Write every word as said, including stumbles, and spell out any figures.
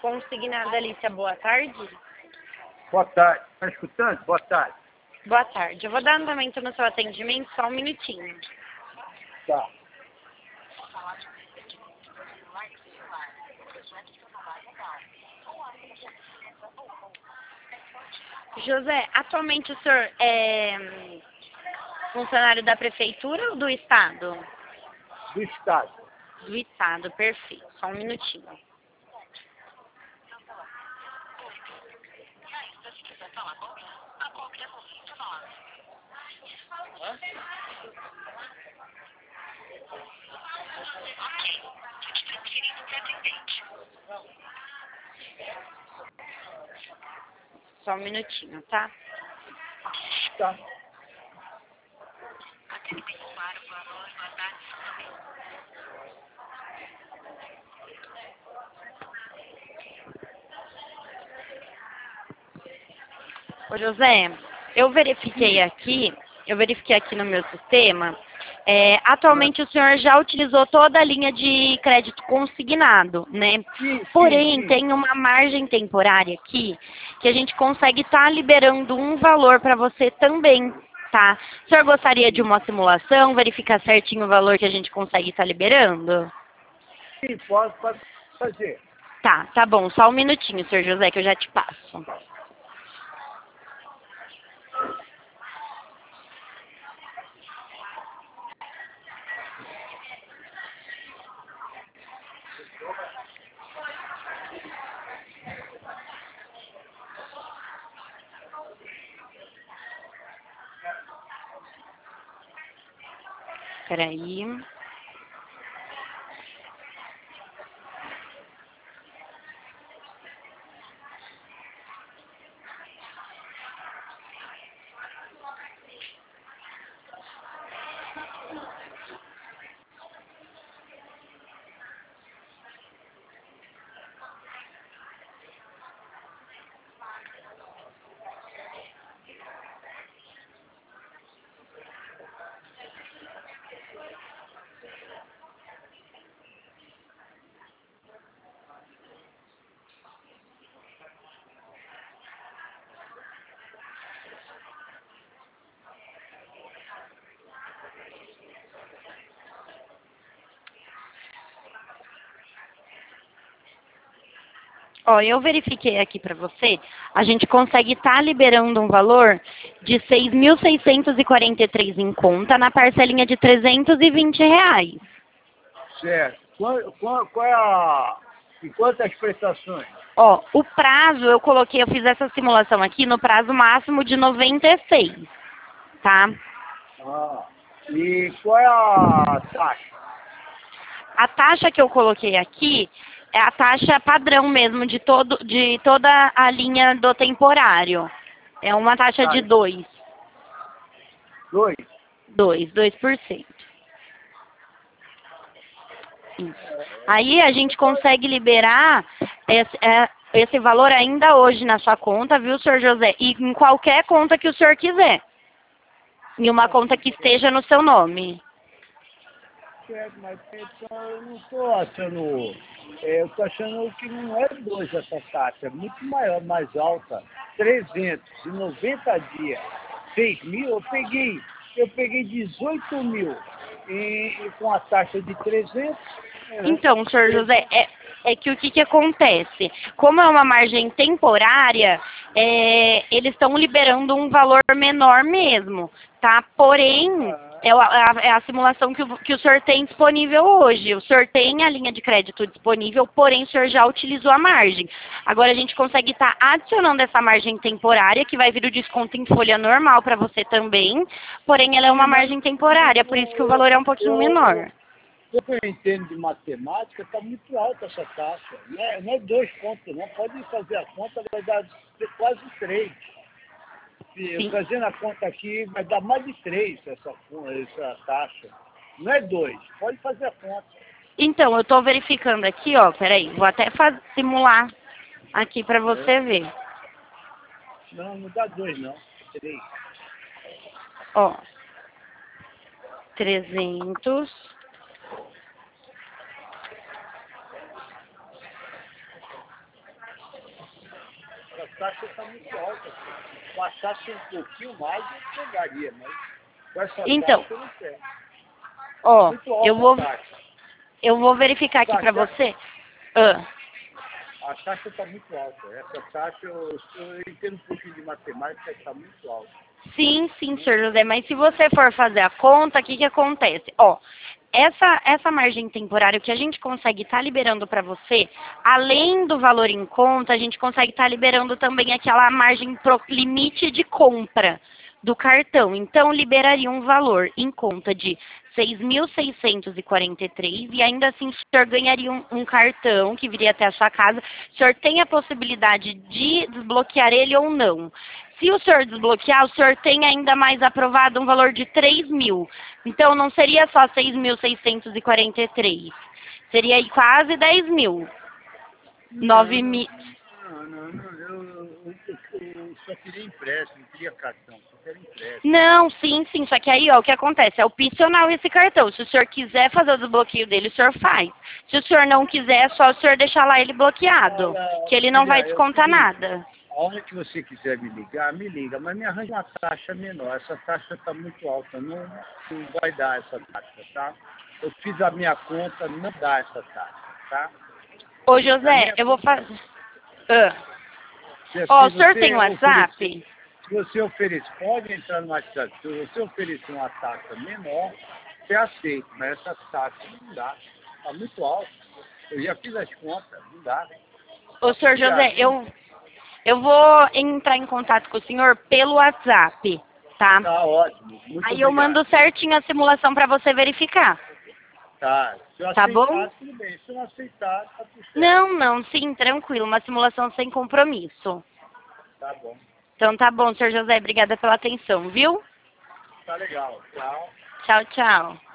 Consignada Alicia, boa tarde. Boa tarde. Está escutando? Boa tarde. Boa tarde. Eu vou dar andamento no seu atendimento, só um minutinho. Tá. José, atualmente o senhor é funcionário da prefeitura ou do estado? Do Estado. Do estado, perfeito. Só um minutinho. Só um minutinho, tá? Tá. Ô José, eu verifiquei aqui, eu verifiquei aqui no meu sistema, é, atualmente o senhor já utilizou toda a linha de crédito consignado, né? Sim, Porém, sim, sim. tem uma margem temporária aqui que a gente consegue estar liberando um valor para você também, tá? O senhor gostaria de uma simulação, verificar certinho o valor que a gente consegue estar liberando? Sim, posso pode fazer. Tá, tá bom, só um minutinho, senhor José, que eu já te passo. Peraí. Ó, eu verifiquei aqui para você, a gente consegue estar liberando um valor de seis mil seiscentos e quarenta e três em conta na parcelinha de trezentos e vinte reais. Certo. Qual, qual, qual é a... E quantas prestações? Ó, o prazo, eu coloquei, eu fiz essa simulação aqui no prazo máximo de noventa e seis, tá? Ah. E qual é a taxa? A taxa que eu coloquei aqui é a taxa padrão mesmo de, todo, de toda a linha do temporário. É uma taxa de Tá. dois, Dois? dois, dois por cento. Isso. Aí a gente consegue liberar esse, é, esse valor ainda hoje na sua conta, viu, senhor José? E em qualquer conta que o senhor quiser. Em uma conta que esteja no seu nome. Certo, mas então eu não estou achando... é, eu estou achando que não é dois essa taxa, é muito maior, mais alta. trezentos e noventa dias, seis mil, eu peguei, eu peguei dezoito mil e, e com a taxa de trezentos. É, Então, senhor José, é, é que o que, que acontece? Como é uma margem temporária, é, eles estão liberando um valor menor mesmo, tá? Porém, é a, a- é a simulação que o, que o senhor tem disponível hoje. O senhor tem a linha de crédito disponível, porém o senhor já utilizou a margem. Agora a gente consegue estar adicionando essa margem temporária, que vai vir o desconto em folha normal para você também, porém ela é uma margem temporária, por isso que o valor é um pouquinho menor. O que eu entendo de matemática, está muito alta essa taxa. Não é, não é dois pontos, não. Pode fazer a conta, vai dar quase três. Se eu Sim. fazendo a conta aqui, vai dar mais de três essa, essa taxa. Não é dois. Pode fazer a conta. Então, eu estou verificando aqui, ó, peraí, vou até faz, simular aqui para você ver. Não, não dá dois, não. Três. Ó, trezentos taxa está muito alta. Com a taxa um pouquinho mais, eu pegaria, mas com essa Então, taxa eu não quero. ó, Muito alta eu vou, a taxa. eu vou verificar aqui pra você. Ah, A taxa está muito alta. Essa taxa, eu, eu entendo um pouquinho de matemática, está muito alta. sim, sim, senhor José, mas se você for fazer a conta, o que que acontece? Ó, essa, essa margem temporária que a gente consegue estar liberando para você, além do valor em conta, a gente consegue estar liberando também aquela margem pro limite de compra do cartão. Então, liberaria um valor em conta de seis mil seiscentos e quarenta e três e ainda assim o senhor ganharia um, um cartão que viria até a sua casa. O senhor tem a possibilidade de desbloquear ele ou não. Se o senhor desbloquear, o senhor tem ainda mais aprovado um valor de três mil. Então, não seria só seis mil seiscentos e quarenta e três. Seria aí quase dez mil. nove mil. Não, não, não. Eu, eu, eu, eu só queria empréstimo, não queria cartão. Só queria empréstimo. Não, sim, sim. Só que aí, ó, o que acontece? É opcional esse cartão. Se o senhor quiser fazer o desbloqueio dele, o senhor faz. Se o senhor não quiser, é só o senhor deixar lá ele bloqueado. Olha, Que ele não vai filha, é o descontar seguinte, nada. a hora que você quiser me ligar, me liga, mas me arranja uma taxa menor. Essa taxa está muito alta, não, não vai dar essa taxa, tá? Eu fiz a minha conta, não dá essa taxa, tá? Ô, A José, minha eu vou conta, fazer... Ah. se, Ó, o se senhor tem você oferecer, WhatsApp? se você oferecer, pode entrar no WhatsApp, se você oferecer uma taxa menor, você aceita, mas essa taxa não dá, está muito alta. Eu já fiz as contas, não dá. Ô, senhor José, Obrigado, hein? eu, eu vou entrar em contato com o senhor pelo WhatsApp, tá? Tá ótimo, muito Aí eu obrigado. mando certinho a simulação pra você verificar. Tá, se eu Tá aceitar, bom? tudo bem. Se eu não aceitar, tá tudo certo. Não, não, sim, tranquilo. Uma simulação sem compromisso. Tá bom. Então tá bom, senhor José. Obrigada pela atenção, viu? Tá legal. Tchau. Tchau, tchau.